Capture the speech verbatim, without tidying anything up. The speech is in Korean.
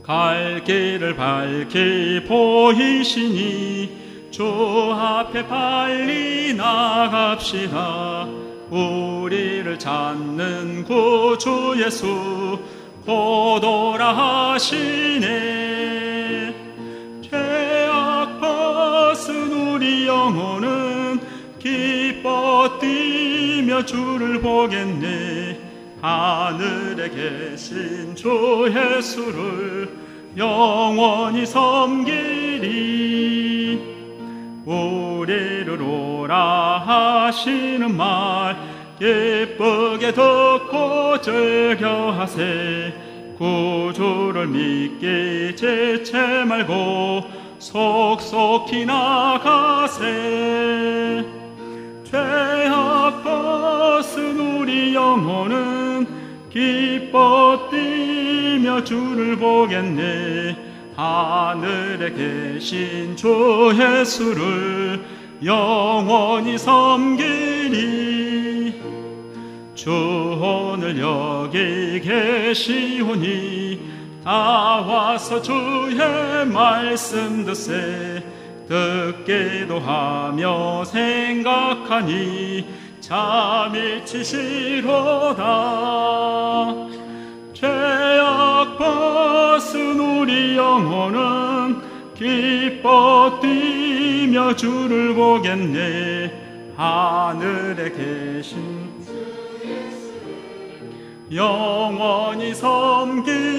갈 길을 밝히 보이시니 주 앞에 빨리 나갑시다. 우리를 찾는 구주 예수 곧 오라 하시네. 죄악 벗은 우리 영혼은 기뻐 뛰며 주를 보겠네. 하늘에 계신 주 예수를 영원히 섬기리. 우리를 오라 하시는 말 기쁘게 듣고 즐겨하세. 구주를 믿기 지체 말고 속속히 나가세. 죄악 벗은 우리 영혼은 기뻐 뛰며 주를 보겠네. 하늘에 계신 주 예수를 영원히 섬기리. 주 오늘 여기 계시오니 다 와서 주의 말씀 듣세. 듣기도 하며 생각하니 잠이 치시로다. 죄악 벗은 우리 영혼은 기뻐 뛰며 주를 보겠네. 하늘에 계신 영원히 섬기